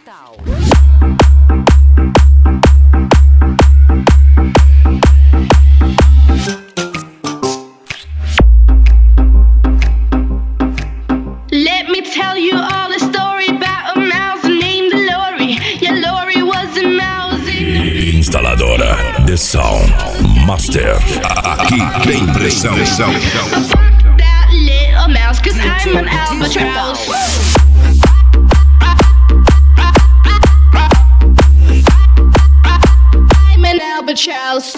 Let me tell you all a story about a mouse named Lori. Yeah, Lori was a mouse in... Instaladora The Sound Master. Aqui tem pressão. That little mouse, 'cause I'm an albatross. I'm an albatross.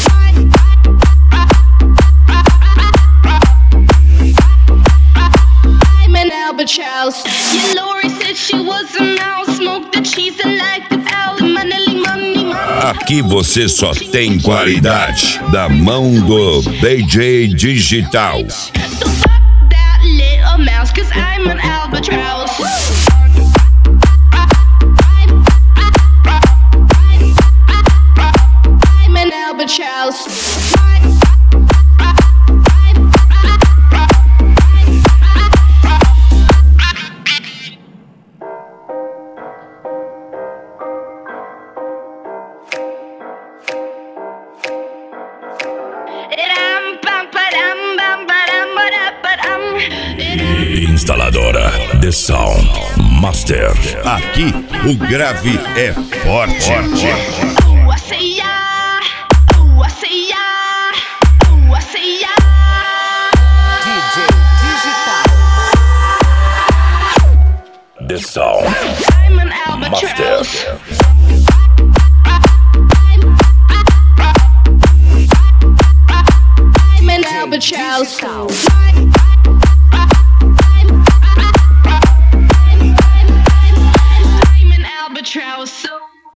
I'm an albatross. Yeah, Lori said she was a mouse. Smoked the cheese and liked the owl. Money. Aqui você só tem qualidade da mão do DJ Digital. So fuck that little mouse, 'cause I'm an albatross. I'm an albatross. Instaladora The Sound Master. Aqui o grave é forte. Oh, I say yeah. Oh, I say yeah. Oh, I say yeah. DJ Digital. The Sound I'm an albatross. Master. I'm an albatross.